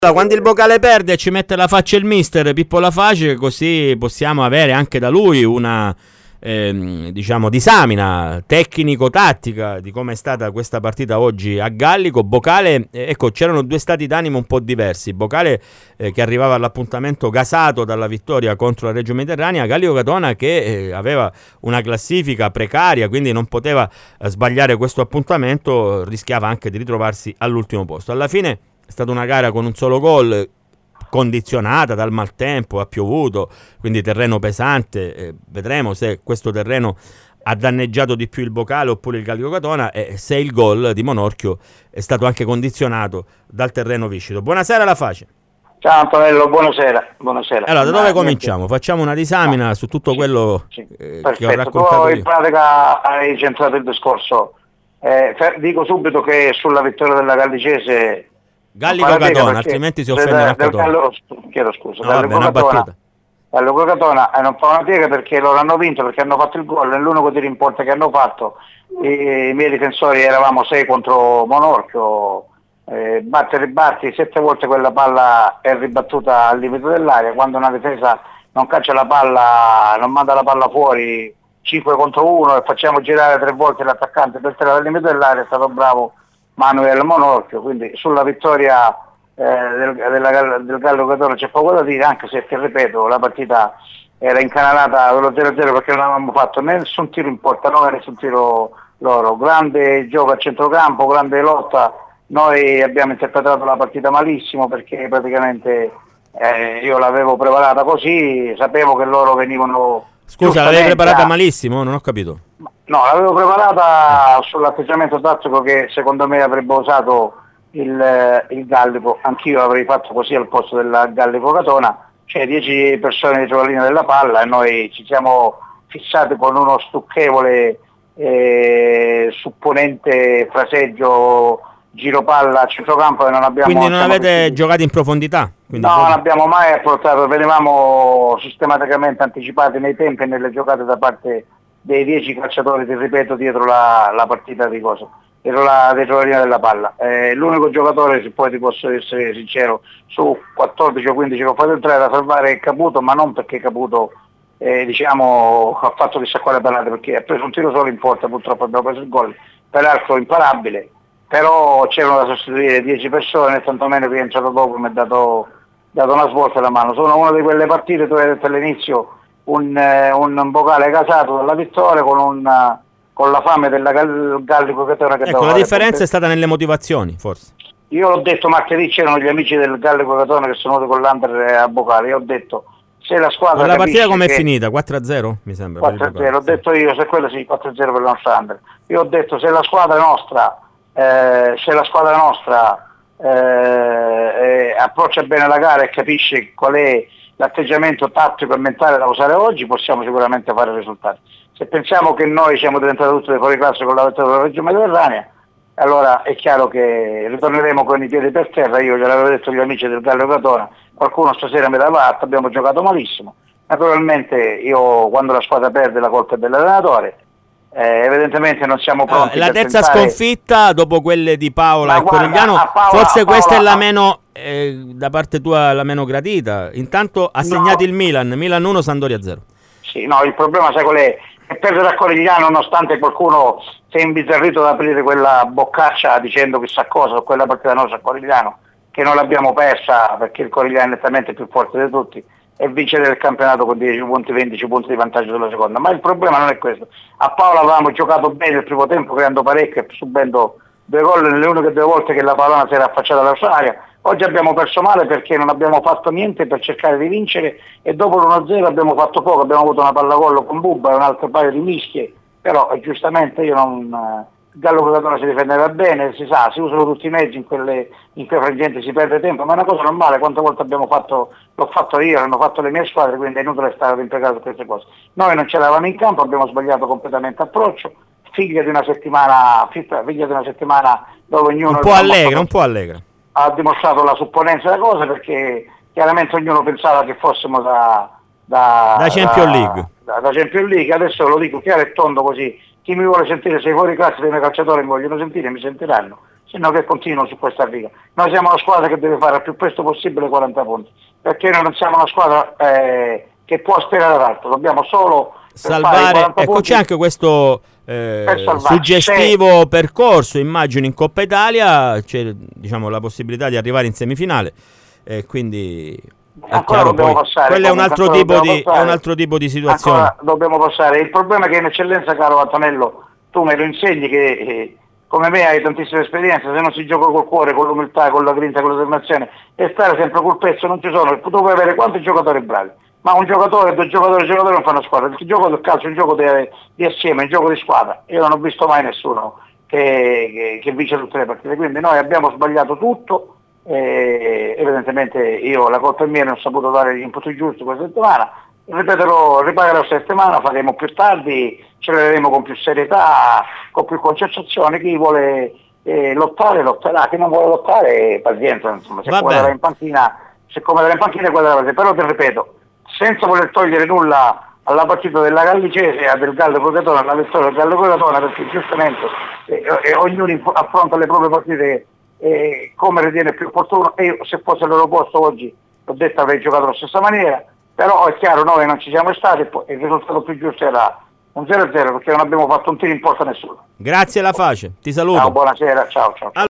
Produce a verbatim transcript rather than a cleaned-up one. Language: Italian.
Quando il Bocale perde ci mette la faccia il mister Pippo Laface, così possiamo avere anche da lui una ehm, diciamo disamina tecnico-tattica di come è stata questa partita oggi a Gallico. Bocale, eh, ecco, c'erano due stati d'animo un po' diversi. Bocale eh, che arrivava all'appuntamento gasato dalla vittoria contro la Reggio Mediterranea, Gallico Catona che eh, aveva una classifica precaria, quindi non poteva eh, sbagliare questo appuntamento, rischiava anche di ritrovarsi all'ultimo posto. Alla fine è stata una gara con un solo gol, condizionata dal maltempo, ha piovuto, quindi terreno pesante. Eh, vedremo se questo terreno ha danneggiato di più il Bocale oppure il Gallico Catona e se il gol di Monorchio è stato anche condizionato dal terreno viscido. Buonasera Laface. Ciao Antonello, buonasera. Buonasera. Allora, da dove Ma, cominciamo? Niente. Facciamo una disamina no. su tutto sì, quello sì. Eh, Perfetto. che ho raccontato tu io. In pratica hai centrato il discorso. Eh, dico subito che sulla vittoria della Gallicese Gallico Catona, altrimenti si offende a Catona. Gallo, chiedo scusa, no, vabbè, una battuta. Gallico Catona eh, non fa una piega perché loro hanno vinto, perché hanno fatto il gol, è l'unico tiro in porta che hanno fatto. I, i miei difensori eravamo sei contro Monorchio, eh, battere Barti, sette volte quella palla è ribattuta al limite dell'area, quando una difesa non caccia la palla, non manda la palla fuori, cinque contro uno e facciamo girare tre volte l'attaccante per tirare al limite dell'area, è stato bravo Manuel Monorchio, quindi sulla vittoria eh, del, della, del Gallo Catona c'è poco da dire, anche se, ti ripeto, la partita era incanalata allo zero a zero perché non avevamo fatto nessun tiro in porta, non nessun tiro loro, grande gioco a centrocampo, grande lotta. Noi abbiamo interpretato la partita malissimo perché praticamente eh, io l'avevo preparata così, sapevo che loro venivano... Scusa, l'avevi preparata malissimo? Non ho capito. No, l'avevo preparata sull'atteggiamento tattico che secondo me avrebbe usato il, il Gallico, anch'io avrei fatto così al posto del Gallico Catona, cioè dieci persone dietro la linea della palla e noi ci siamo fissati con uno stucchevole eh, supponente fraseggio giro palla a centrocampo e non abbiamo... Quindi non avete più giocato in profondità? Quindi no, non abbiamo mai affrontato, venivamo sistematicamente anticipati nei tempi e nelle giocate da parte dei dieci calciatori, ti ripeto, dietro la, la partita di cosa, dietro la, dietro la linea della palla. Eh, l'unico giocatore, se poi ti posso essere sincero, su quattordici o quindici che ho fatto entrare da salvare è Caputo, ma non perché Caputo eh, diciamo ha fatto chissà quale parate, perché ha preso un tiro solo in porta, purtroppo abbiamo preso il gol, peraltro imparabile, però c'erano da sostituire dieci persone e tantomeno che è entrato dopo mi ha dato, dato una svolta alla mano. Sono una di quelle partite, tu hai detto all'inizio, Un, un Bocale casato dalla vittoria con, un, con la fame della Gallico Catona che ecco, la differenza è stata nelle motivazioni, forse. Io l'ho detto martedì, c'erano gli amici del Gallico Catona che sono venuti con l'Under a Bocale, io ho detto se la squadra... Ma la partita com'è che... finita? quattro a zero mi sembra. quattro a zero, ho detto io, se quello sì, quattro a zero per il nostro Under. Io ho detto se la squadra nostra eh, se la squadra nostra eh, eh, approccia bene la gara e capisce qual è l'atteggiamento tattico e mentale da usare oggi, possiamo sicuramente fare risultati. Se pensiamo che noi siamo diventati tutti dei fuori classe con la vittoria della Reggio Mediterranea, allora è chiaro che ritorneremo con i piedi per terra. Io gliel'avevo detto agli amici del Gallo Catona, qualcuno stasera mi dava atto, abbiamo giocato malissimo. Naturalmente io quando la squadra perde la colpa è dell'allenatore, eh, evidentemente non siamo pronti. Ah, la per terza tentare... sconfitta dopo quelle di Paola Ma e guarda, Corigliano, Paola, forse Paola, questa è la a... meno eh, da parte tua la meno gratita. Intanto ha segnato no. il Milan, Milan uno, Sampdoria zero. Sì, no, il problema sai qual è? Che perdere a Corigliano, nonostante qualcuno si è imbizzarrito ad aprire quella boccaccia dicendo chissà cosa su quella partita nostra a Corigliano, che non l'abbiamo persa perché il Corigliano è nettamente più forte di tutti e vincere il campionato con dieci punti, ventici punti di vantaggio sulla seconda. Ma il problema non è questo. A Paola avevamo giocato bene il primo tempo, creando parecchio e subendo due gol nelle uniche due volte che la pallona si era affacciata all'australia. Oggi abbiamo perso male perché non abbiamo fatto niente per cercare di vincere e dopo l'uno a zero abbiamo fatto poco, abbiamo avuto una palla gol con Bubba e un altro paio di mischie, però eh, giustamente io non... Gallo Catona si difendeva bene, si sa, si usano tutti i mezzi in quelle in quei frangenti, si perde tempo, ma è una cosa normale, quante volte abbiamo fatto, l'ho fatto io, l'hanno fatto le mie squadre, quindi è inutile stare impiegato su queste cose. Noi non ce l'avevamo in campo, abbiamo sbagliato completamente approccio, figlia di una settimana, figlia di una settimana dove ognuno... Un po' allegra, un po' allegra. Ha dimostrato la supponenza della cosa perché chiaramente ognuno pensava che fossimo da... Da, da Champions League. Da, da Champions League, adesso lo dico chiaro e tondo così. Chi mi vuole sentire, se fuori classe dei miei calciatori mi vogliono sentire, mi sentiranno. sino che continuo su questa riga. Noi siamo una squadra che deve fare il più presto possibile quaranta punti, perché noi non siamo una squadra eh, che può aspirare ad altro, dobbiamo solo salvare. Ecco, c'è anche questo eh, suggestivo se... percorso, immagino in Coppa Italia c'è, diciamo, la possibilità di arrivare in semifinale, eh, quindi è chiaro, poi, passare, quello è un, altro tipo di, è un altro tipo di situazione. Ancora dobbiamo passare. Il problema è che in eccellenza, caro Antonello, tu me lo insegni che eh, come me hai tantissima esperienza, se non si gioca col cuore, con l'umiltà, con la grinta, con la determinazione e stare sempre col pezzo non ci sono. Tu puoi avere quanti giocatori bravi, ma un giocatore, due giocatori, giocatori non fanno squadra. Il gioco del calcio è un gioco di, di assieme, è un gioco di squadra. Io non ho visto mai nessuno che, che, che vince tutte le partite, quindi noi abbiamo sbagliato tutto. Eh, evidentemente io la colpa è mia, non ho saputo dare gli input giusti questa settimana, ripeterò, ripagherò questa settimana, faremo più tardi, accelereremo con più serietà, con più concentrazione. Chi vuole eh, lottare lotterà, chi non vuole lottare pazienza, insomma, se come in panchina, se come in panchina guarda, però ti ripeto, senza voler togliere nulla alla partita della Gallicese e del Gallo Crotone, alla vittoria del Gallo Crotone, perché giustamente eh, eh, ognuno inf- affronta le proprie partite eh, come ritiene più opportuno, e io se fosse al loro posto oggi, l'ho detto, avrei giocato alla stessa maniera, però è chiaro, noi non ci siamo stati e il risultato più giusto era un zero a zero, perché non abbiamo fatto un tiro in porta a nessuno. Grazie La Face, ti saluto. Ciao, buonasera, ciao ciao.